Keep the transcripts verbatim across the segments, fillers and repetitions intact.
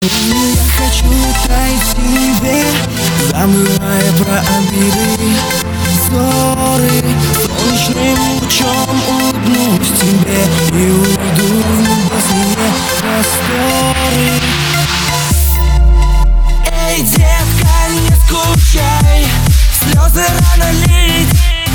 Я хочу таять в тебе, забывая про обиды. Зоры солнечным лучом улыбнусь тебе и уйду в небесные просторы. Эй, детка, не скучай, слезы рано лить.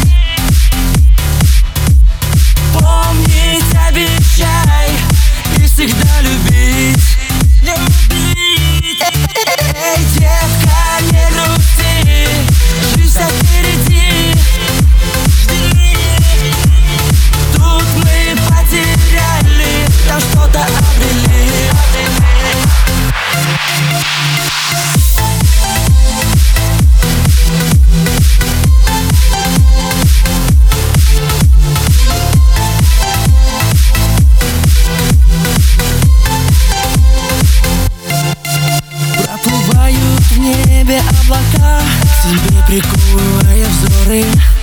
Помнить обещай и всегда любить. Любить. Эй, детка, не грусти, жизнь впереди. Тут мы потеряли, там что-то обрели. Проплывают в небе облака, к себе приковывая взоры.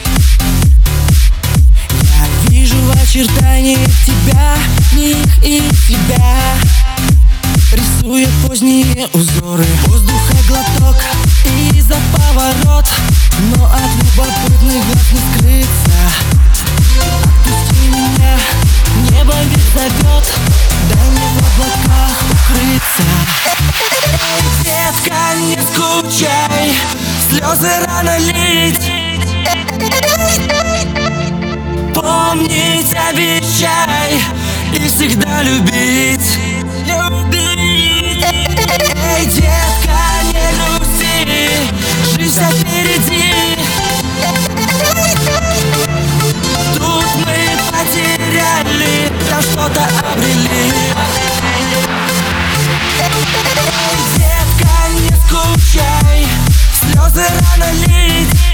Я вижу в очертаниях тебя, в них и тебя, рисуя поздние узоры. Воздуха глоток и за поворот, но от любопытных глаз не скрыться. Отпусти меня, небо ведь зовет, дай мне в облаках укрыться. Эй, детка, не скучай, слезы рано лить. Помнить обещай и всегда любить. Любить. Эй, детка, не грусти, жизнь впереди. Тут мы потеряли, там что-то обрели. Эй, детка, не скучай, слезы рано лить.